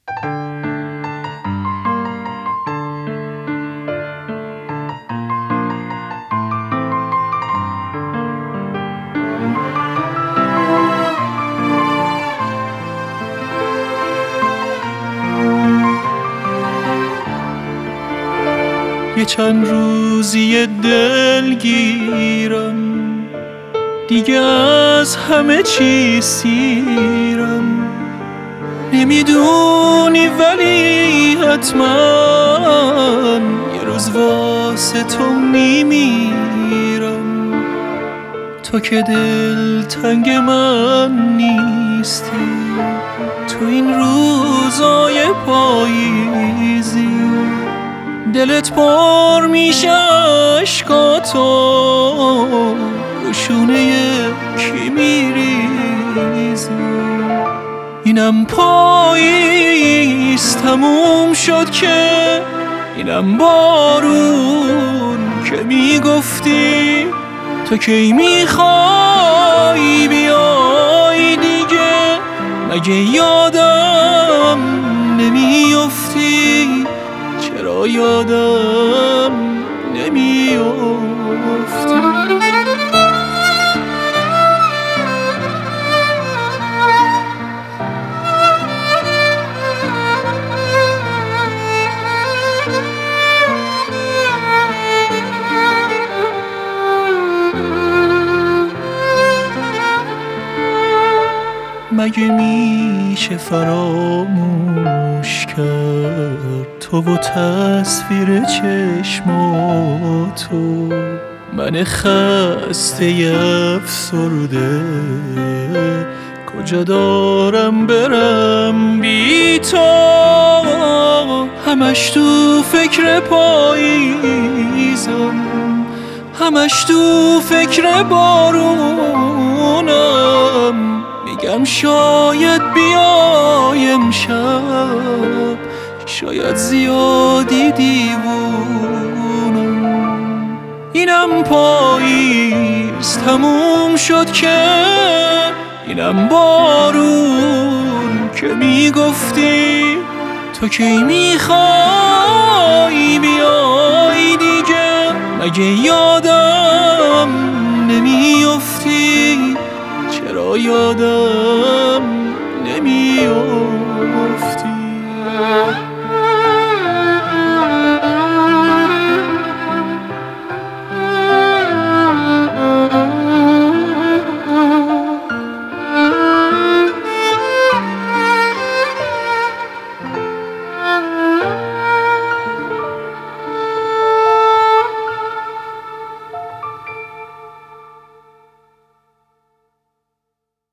یه چند روزی دلگیرم، دیگه از همه چی سیرم. نمیدونی ولی حتما یه روز واسه تو میمیرم. تو که دلتنگ من نیستی، تو این روزای پاییزی دلت پر میشه عشقاتو، روشونه کی میریزی. اینم پاییز تموم شد که، اینم بارون که میگفتی تو کی میخوای بیای دیگه. مگه یادم نمیافتی؟ چرا یادم نمیافتی؟ مگه میشه فراموش کرد تو و تصویر چشماتو؟ من خسته افسرده کجا دارم برم بی تو؟ همش تو فکر پاییزم، همش تو فکر بارونم. میگم شاید بیای امشب، شاید زیادی دیوونم. اینم پاییز تموم شد که، اینم بارون که میگفتی تو کی میخوای بیای دیگه. مگه یادم نمیافتی؟ چرا یادم